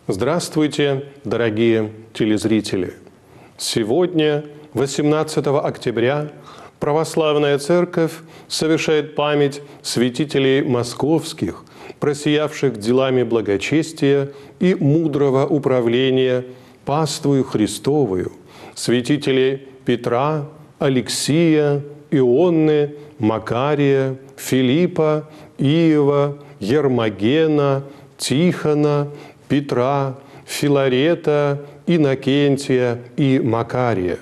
Здравствуйте, дорогие телезрители! Сегодня, 18 октября, Православная Церковь совершает память святителей московских, просиявших делами благочестия и мудрого управления паствою Христовую, святителей Петра, Алексия, Ионны, Макария, Филиппа, Иова, Ермогена, Тихона, Петра, Филарета, Иннокентия и Макария.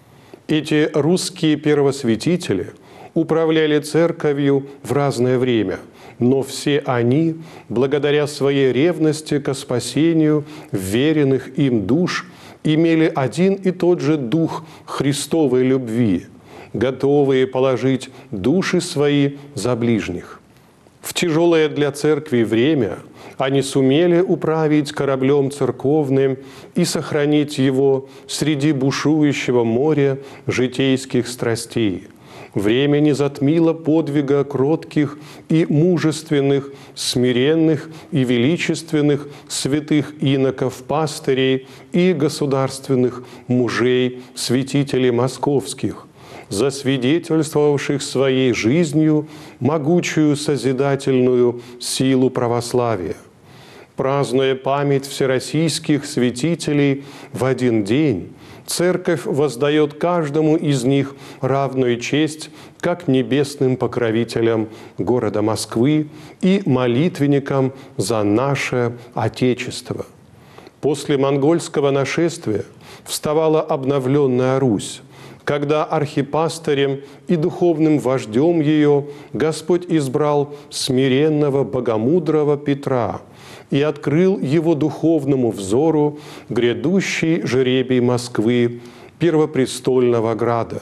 Эти русские первосвятители управляли церковью в разное время, но все они, благодаря своей ревности ко спасению веренных им душ, имели один и тот же дух Христовой любви, готовые положить души свои за ближних. В тяжелое для церкви время они сумели управить кораблем церковным и сохранить его среди бушующего моря житейских страстей. Время не затмило подвига кротких и мужественных, смиренных и величественных святых иноков-пастырей и государственных мужей, святителей московских, засвидетельствовавших своей жизнью могучую созидательную силу православия. Празднуя память всероссийских святителей в один день, Церковь воздает каждому из них равную честь как небесным покровителям города Москвы и молитвенникам за наше Отечество. После монгольского нашествия вставала обновленная Русь, когда архипастырем и духовным вождем ее Господь избрал смиренного, богомудрого Петра и открыл его духовному взору грядущий жребий Москвы, первопрестольного града,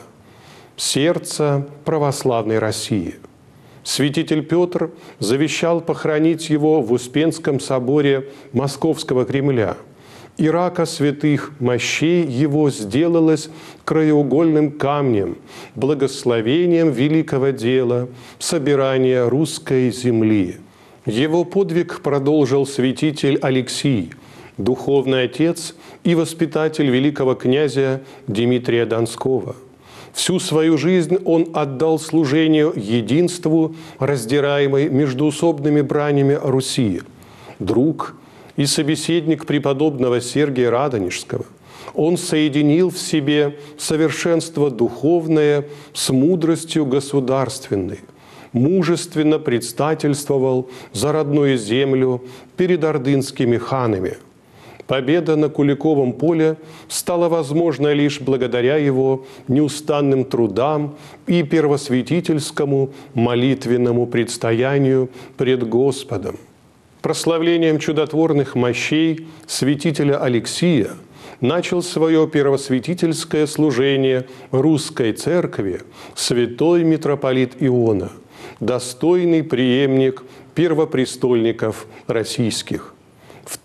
сердца православной России. Святитель Петр завещал похоронить его в Успенском соборе Московского Кремля, и рака святых мощей его сделалось краеугольным камнем, благословением великого дела собирания русской земли. Его подвиг продолжил святитель Алексий, духовный отец и воспитатель великого князя Дмитрия Донского. Всю свою жизнь он отдал служению единству, раздираемой междуусобными бранями Руси. Друг и собеседник преподобного Сергия Радонежского, он соединил в себе совершенство духовное с мудростью государственной, мужественно предстательствовал за родную землю перед ордынскими ханами. Победа на Куликовом поле стала возможна лишь благодаря его неустанным трудам и первосвятительскому молитвенному предстоянию пред Господом. Прославлением чудотворных мощей святителя Алексия начал свое первосвятительское служение русской церкви святой митрополит Иона, достойный преемник первопрестольников российских. В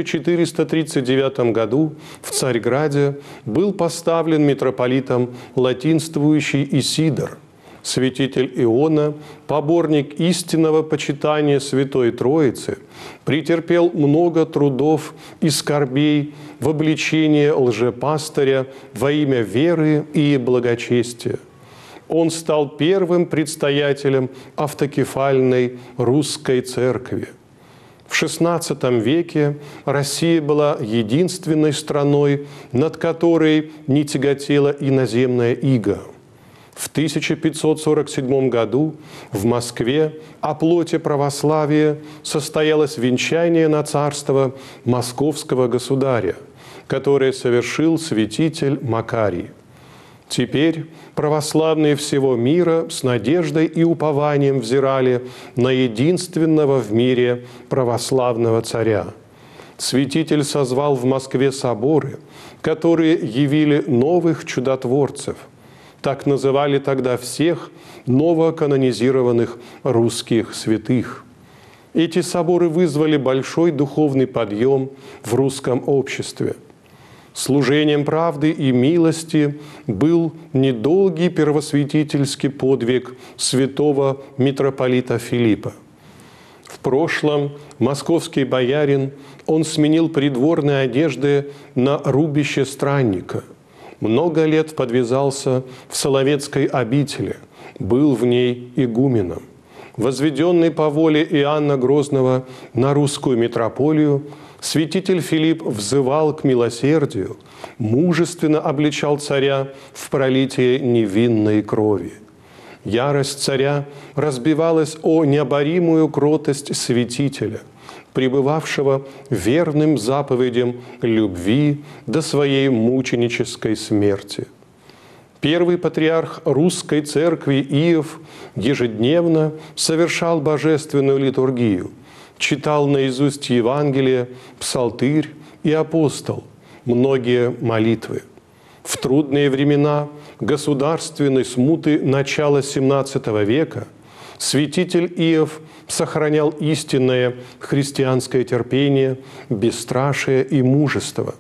1439 году в Царьграде был поставлен митрополитом латинствующий Исидор. Святитель Иона, поборник истинного почитания Святой Троицы, претерпел много трудов и скорбей в обличении лжепастыря во имя веры и благочестия. Он стал первым предстоятелем автокефальной русской церкви. В XVI веке Россия была единственной страной, над которой не тяготела иноземная ига. В 1547 году в Москве о плоти православия состоялось венчание на царство московского государя, которое совершил святитель Макарий. Теперь православные всего мира с надеждой и упованием взирали на единственного в мире православного царя. Святитель созвал в Москве соборы, которые явили новых чудотворцев. Так называли тогда всех новоканонизированных русских святых. Эти соборы вызвали большой духовный подъем в русском обществе. Служением правды и милости был недолгий первосвятительский подвиг святого митрополита Филиппа. В прошлом московский боярин, он сменил придворные одежды на рубище странника. Много лет подвязался в Соловецкой обители, был в ней игуменом. Возведенный по воле Иоанна Грозного на русскую митрополию, святитель Филипп взывал к милосердию, мужественно обличал царя в пролитии невинной крови. Ярость царя разбивалась о необоримую кротость святителя, пребывавшего верным заповедям любви до своей мученической смерти. Первый патриарх русской церкви Иов ежедневно совершал божественную литургию, читал наизусть Евангелие, псалтырь и апостол, многие молитвы. В трудные времена государственной смуты начала XVII века святитель Иов сохранял истинное христианское терпение, бесстрашие и мужество.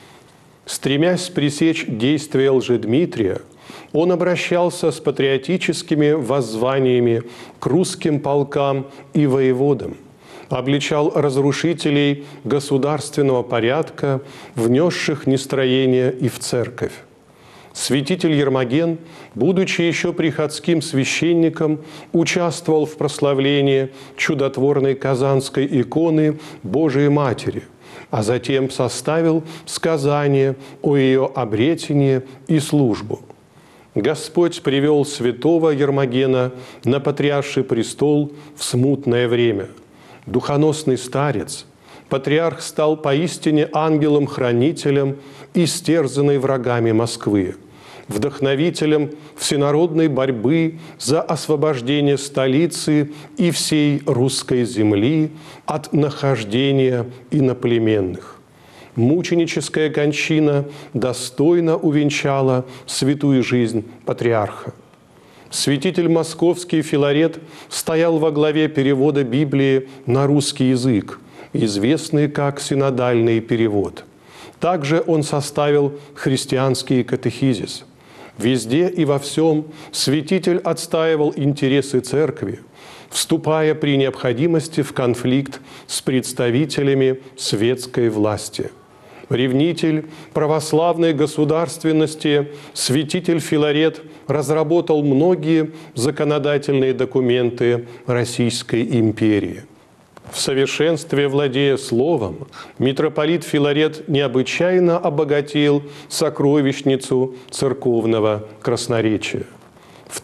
Стремясь пресечь действия Лжедмитрия, он обращался с патриотическими воззваниями к русским полкам и воеводам, обличал разрушителей государственного порядка, внесших нестроение и в церковь. Святитель Ермоген, будучи еще приходским священником, участвовал в прославлении чудотворной казанской иконы Божией Матери, а затем составил сказание о ее обретении и службу. Господь привел святого Ермогена на патриарший престол в смутное время. Духоносный старец, патриарх стал поистине ангелом-хранителем истерзанной врагами Москвы, вдохновителем всенародной борьбы за освобождение столицы и всей русской земли от нахождения иноплеменных. Мученическая кончина достойно увенчала святую жизнь патриарха. Святитель московский Филарет стоял во главе перевода Библии на русский язык, известный как синодальный перевод. Также он составил христианский катехизис. Везде и во всем святитель отстаивал интересы церкви, вступая при необходимости в конфликт с представителями светской власти. Ревнитель православной государственности, святитель Филарет разработал многие законодательные документы Российской империи. В совершенстве владея словом, митрополит Филарет необычайно обогатил сокровищницу церковного красноречия. В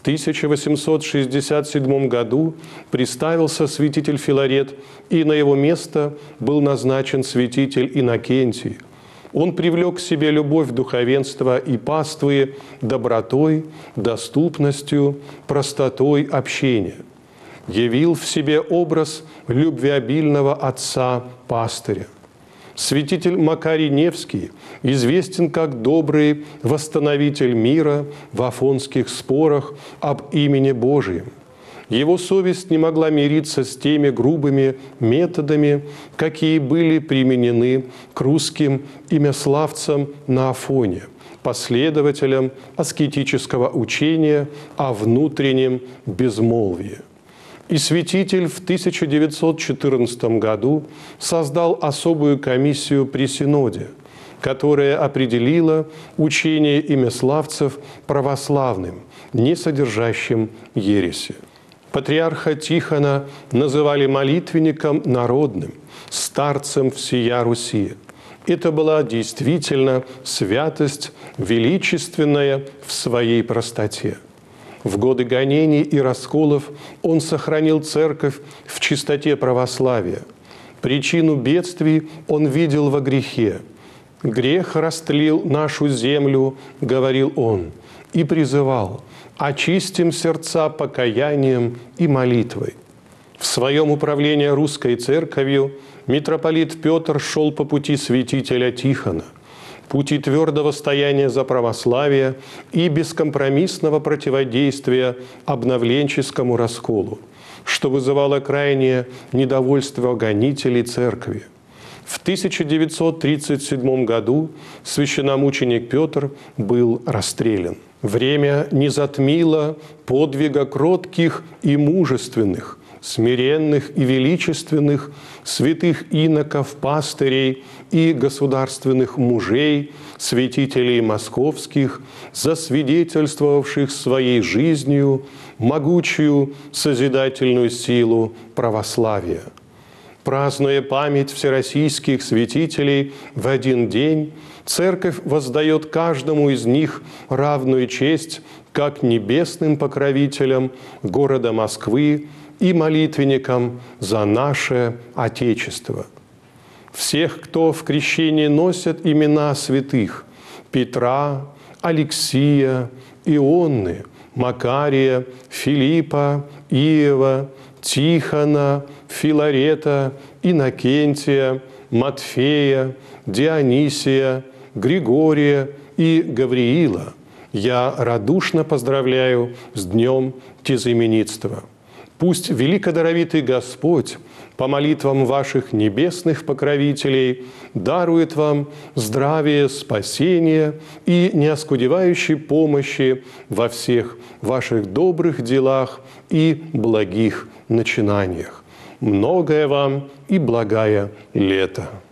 1867 году приставился святитель Филарет, и на его место был назначен святитель Иннокентий. Он привлек к себе любовь духовенства и паствы добротой, доступностью, простотой общения. Явил в себе образ любвеобильного отца-пастыря. Святитель Макарий Невский известен как добрый восстановитель мира в афонских спорах об имени Божием. Его совесть не могла мириться с теми грубыми методами, какие были применены к русским имяславцам на Афоне, последователям аскетического учения о внутреннем безмолвии. И святитель в 1914 году создал особую комиссию при Синоде, которая определила учение имяславцев православным, не содержащим ереси. Патриарха Тихона называли молитвенником народным, старцем всея Руси. Это была действительно святость, величественная в своей простоте. В годы гонений и расколов он сохранил церковь в чистоте православия. Причину бедствий он видел во грехе. «Грех растлил нашу землю», — говорил он, и призывал: «Очистим сердца покаянием и молитвой». В своем управлении русской церковью митрополит Петр шел по пути святителя Тихона, пути твердого стояния за православие и бескомпромиссного противодействия обновленческому расколу, что вызывало крайнее недовольство гонителей церкви. В 1937 году священномученик Петр был расстрелян. Время не затмило подвига кротких и мужественных, смиренных и величественных святых иноков, пастырей и государственных мужей, святителей московских, засвидетельствовавших своей жизнью могучую созидательную силу православия. Празднуя память всероссийских святителей в один день, Церковь воздает каждому из них равную честь как небесным покровителям города Москвы и молитвенникам за наше Отечество. Всех, кто в крещении носят имена святых Петра, Алексия, Ионны, Макария, Филиппа, Иова, Тихона, Филарета, Иннокентия, Матфея, Дионисия, Григория и Гавриила, я радушно поздравляю с Днем Тезаименитства. Пусть великодоровитый Господь по молитвам ваших небесных покровителей дарует вам здравие, спасение и неоскудевающей помощи во всех ваших добрых делах и благих начинаниях. Многое вам и благая лето!